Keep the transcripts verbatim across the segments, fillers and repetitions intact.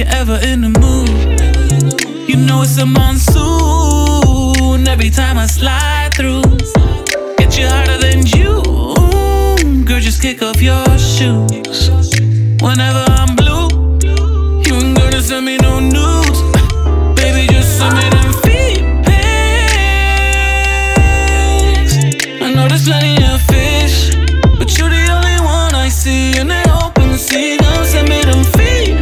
you're ever in the mood. You know it's a monsoon every time I slide through. Get you harder than you. Girl, just kick off your shoes. Whenever I'm blue, you ain't gonna send me no news. Baby, just send me them feet pics. I know there's plenty of fish, but you're the only one I see in that open sea. Don't send me them feet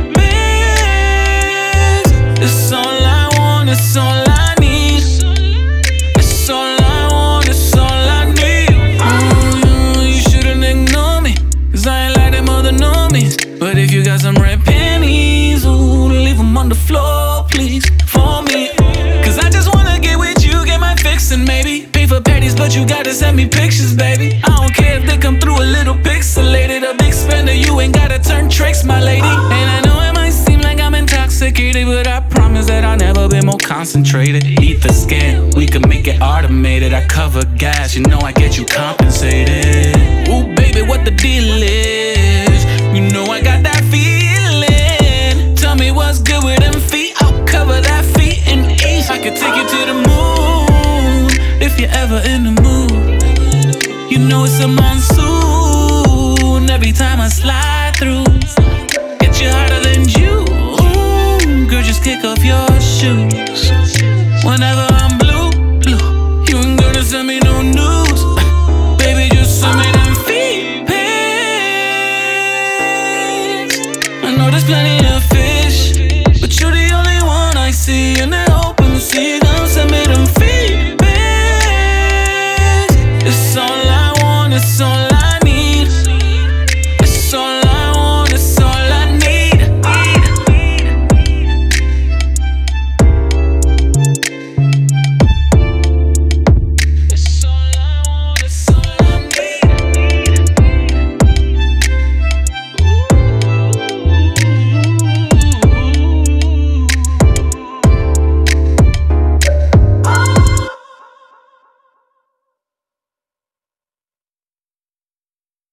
pics. It's all I want, it's all I need. It's all I want, it's all I need. Ooh, you shouldn't ignore me, cause I ain't like them other normies. But if you got some red pennies, ooh, leave them on the floor, please, for me. Cause I just wanna get with you, get my fix, and maybe pay for patties, but you gotta send me pictures, baby. I don't care if they come through a little pixelated. A big spender, you ain't gotta turn tricks, my lady. And I know it might seem like I'm intoxicated, but I promise that I'll never be more concentrated. Ether scan, we can make it automated. I cover gas, you know I get you compensated. Ooh, baby, what the deal is? You know I got that feeling. Tell me what's good with them feet. I'll cover that feet in ease. I could take you to the moon if you're ever in the mood. You know it's a monsoon every time I slide through. Get you harder than you. Girl, just kick off your shoes. Whenever